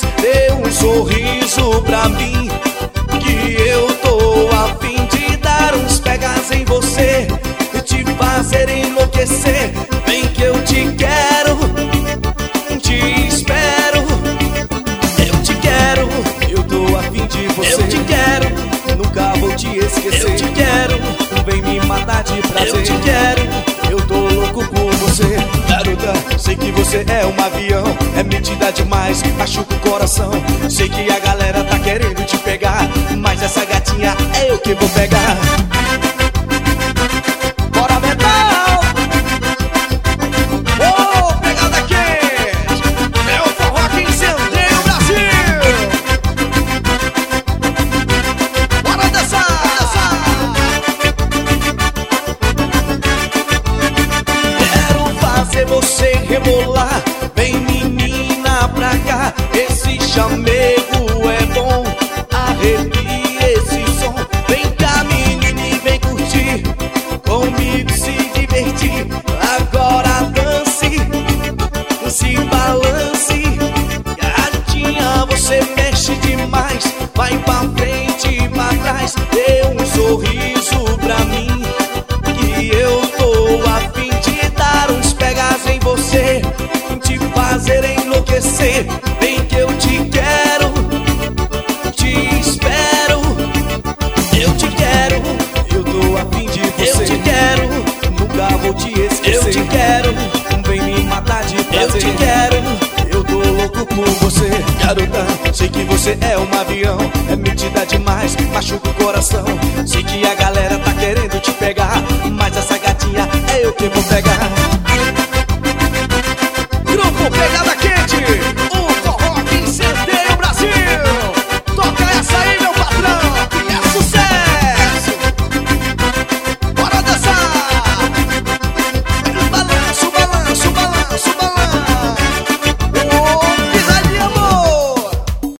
dê um sorriso pra mim, que eu tô a fim de dar uns pegas em você e te fazer enlouquecer. Vem que eu te quero, te espero. Eu te quero, eu tô a fim de você. Eu te quero, nunca vou te esquecer. Eu te quero, vem me matar de prazer. Eu te quero, eu tô louco por você. Garota, sei que você é um avião, é metida demais, machuca o coração. Sei que a galera tá querendo te pegar, mas essa gatinha é eu que vou pegar. Bora, metal! Oh, pegada quente! É o forró que incendeia o Brasil! Bora dançar! Quero fazer você rebolar, vem menina pra cá. Esse chamego é bom, arrepia esse som. Vem cá menina e vem curtir, comigo se divertir. Agora dance, se balance. Gatinha, você mexe demais, vai pra frente e pra trás. Dê um sorriso pra mim, que eu tô a fim de dar uns pegas em você, te fazer enlouquecer. Vem que eu te quero, te espero. Eu te quero, eu tô a fim de você. Eu te quero, nunca vou te esquecer. Eu te quero, vem me matar de prazer. Eu te quero, eu tô louco por você. Garota, sei que você é um avião, é metida demais, machuca o coração. Sei que a galera tá querendo te